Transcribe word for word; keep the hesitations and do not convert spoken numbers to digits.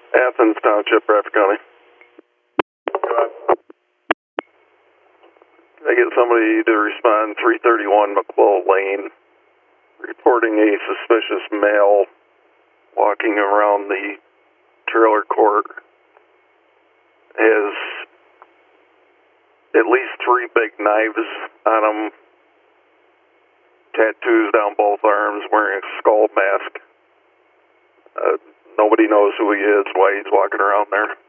Athens Township, Bradford County. Can I get somebody to respond three thirty-one McClure Lane, reporting a suspicious male walking around the trailer court. Has at least three big knives on him, tattoos down both arms, wearing a skull mask. Uh, nobody knows who he is, why he's walking around there.